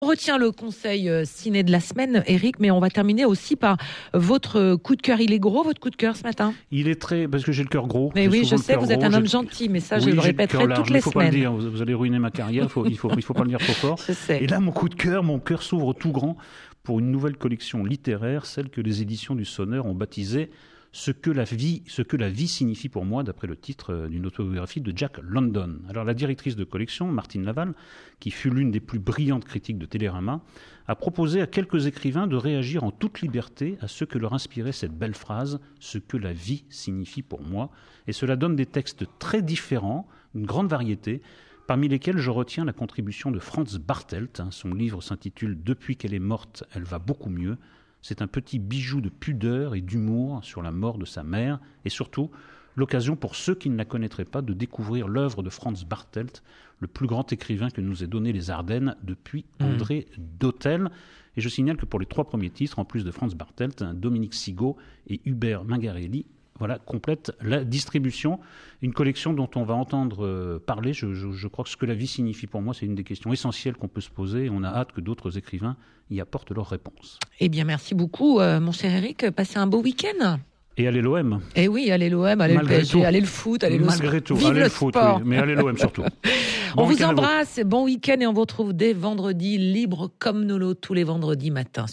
On retient le conseil ciné de la semaine, Eric, mais on va terminer aussi par votre coup de cœur. Il est gros, votre coup de cœur ce matin? Il est très... Parce que j'ai le cœur gros. Mais oui, je sais, vous êtes un homme gentil, mais ça, je le répéterai toutes les semaines. Il ne faut pas le dire, vous allez ruiner ma carrière, il faut pas le dire trop fort. Je sais. Et là, mon cœur s'ouvre tout grand pour une nouvelle collection littéraire, celle que les éditions du Sonneur ont baptisée ce que la vie signifie pour moi, d'après le titre d'une autobiographie de Jack London. Alors la directrice de collection, Martine Laval, qui fut l'une des plus brillantes critiques de Télérama, a proposé à quelques écrivains de réagir en toute liberté à ce que leur inspirait cette belle phrase « ce que la vie signifie pour moi ». Et cela donne des textes très différents, une grande variété, parmi lesquels je retiens la contribution de Franz Bartelt. Son livre s'intitule « Depuis qu'elle est morte, elle va beaucoup mieux ». C'est un petit bijou de pudeur et d'humour sur la mort de sa mère et surtout l'occasion pour ceux qui ne la connaîtraient pas de découvrir l'œuvre de Franz Bartelt, le plus grand écrivain que nous ait donné les Ardennes depuis André Dhôtel. Et je signale que pour les 3 premiers titres, en plus de Franz Bartelt, Dominique Sigaud et Hubert Mingarelli complète la distribution. Une collection dont on va entendre parler. Je crois que ce que la vie signifie pour moi, c'est une des questions essentielles qu'on peut se poser. Et on a hâte que d'autres écrivains y apportent leurs réponses. Eh bien, merci beaucoup, mon cher Eric. Passez un beau week-end. Et allez l'OM. Eh oui, allez l'OM, allez le PSG, allez le foot, allez Malgré tout, vive allez le foot, sport. Oui, mais allez l'OM surtout. On vous embrasse, bon week-end et on vous retrouve dès vendredi, libre comme Nolo, tous les vendredis matins.